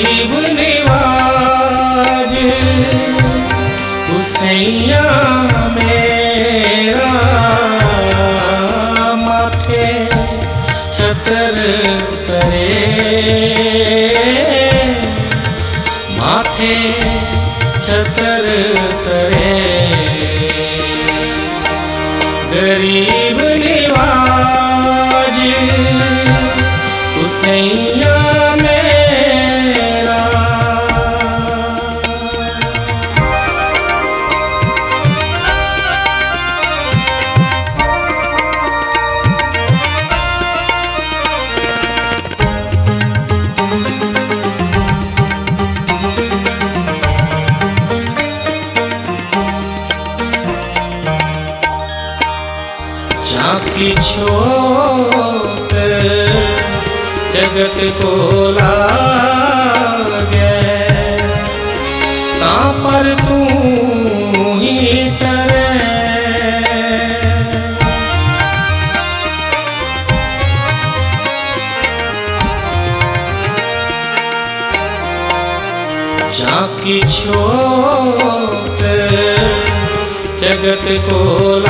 गरीब निवाज हुसैया मेरा, माथे छतर करे, माथे छतर करे। गरीब निवाज हुसैया मेरा। झांकी छोक जगत को लागे, तां पर तू ही टरे। झांकी छोक जगत को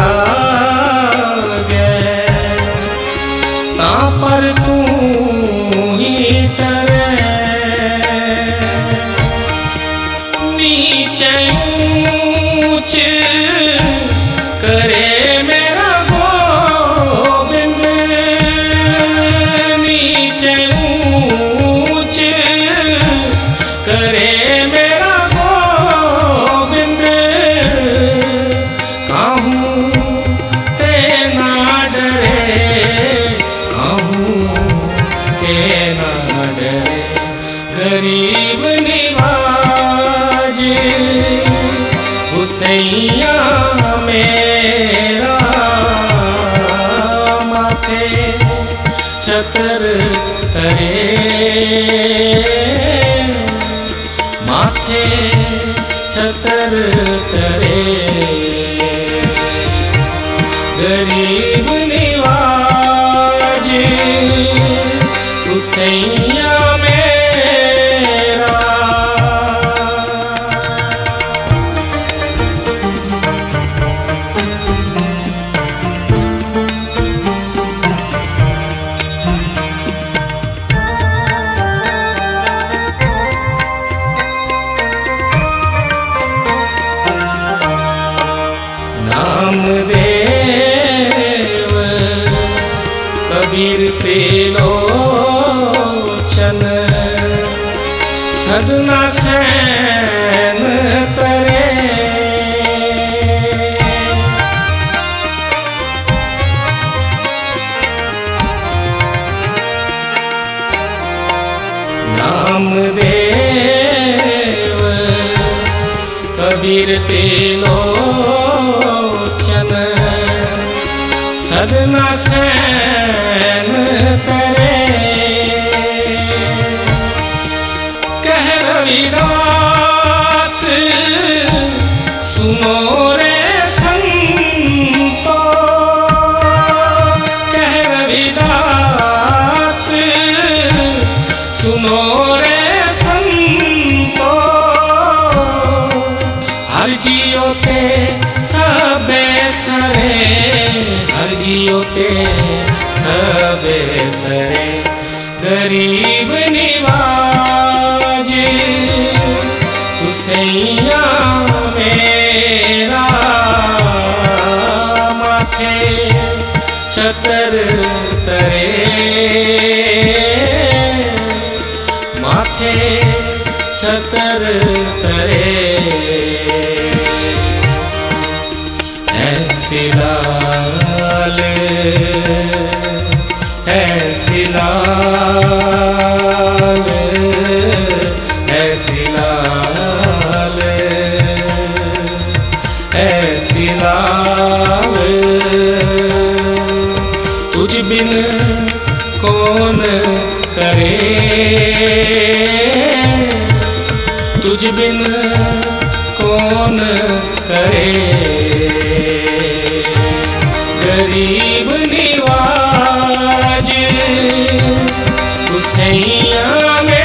लागे, तां पर तू ही टरे। नीचे ऊंच करे मेरा गोविंद, नीचे ऊंच करे मेरा गोविंद। काहूं ते ना डरे, गरीब निवाज हुसैया मेरा, माथे छतर करे, माथे छतर करे। गरीब निवाज हुसैया मेरा। नामदेव कबीर त्रिलोचन, सदना सैन तरे। नामदेव कबीर त्रिलोचन, सदना सैन तरे। कह रविदास सुनो रे संतो, कह रविदास सुनो रे संतो। हर जियो ते सबे सरे, हर जियो ते सबे सरे। गरीब निवाज हुसैया मेरा, माथे छतर करे, माथे छतर करे। ऐसी लाल, ऐसी लाल, ऐसी लाल, ऐसी लाल। तुझ बिन कौन करे, तुझ बिन कौन करे। गरीब निवाज हुसैया